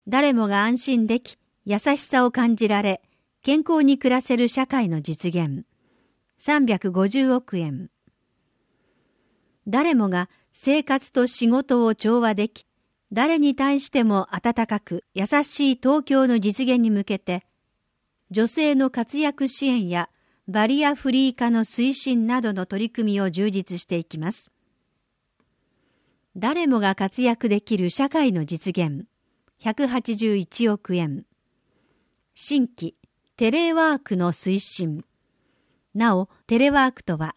誰もが安心でき、優しさを感じられ、健康に暮らせる社会の実現。350億円。誰もが生活と仕事を調和でき、誰に対しても温かく優しい東京の実現に向けて、女性の活躍支援やバリアフリー化の推進などの取り組みを充実していきます。誰もが活躍できる社会の実現。181億円。新規テレワークの推進。なお、テレワークとは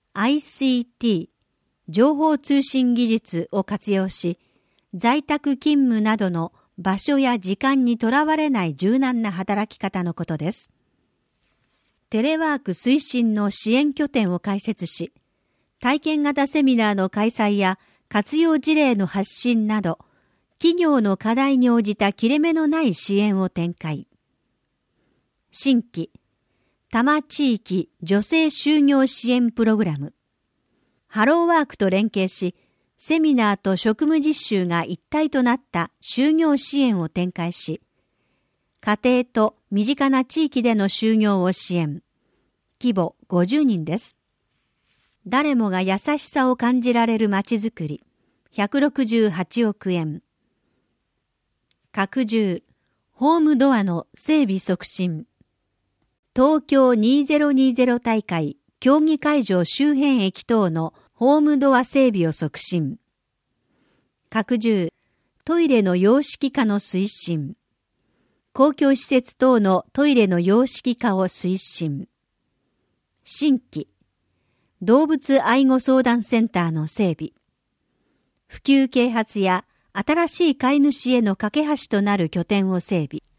ICT、情報通信技術を活用し、在宅勤務などの場所や時間にとらわれない柔軟な働き方のことです。テレワーク推進の支援拠点を開設し、体験型セミナーの開催や活用事例の発信など、企業の課題に応じた切れ目のない支援を展開。新規多摩地域女性就業支援プログラム。ハローワークと連携し、セミナーと職務実習が一体となった就業支援を展開し、家庭と身近な地域での就業を支援。規模50人です。誰もが優しさを感じられるまちづくり。168億円。拡充、ホームドアの整備促進。東京2020大会競技会場周辺駅等のホームドア整備を促進。拡充、トイレの洋式化の推進。公共施設等のトイレの洋式化を推進。新規、動物愛護相談センターの整備。普及啓発や新しい飼い主への架け橋となる拠点を整備。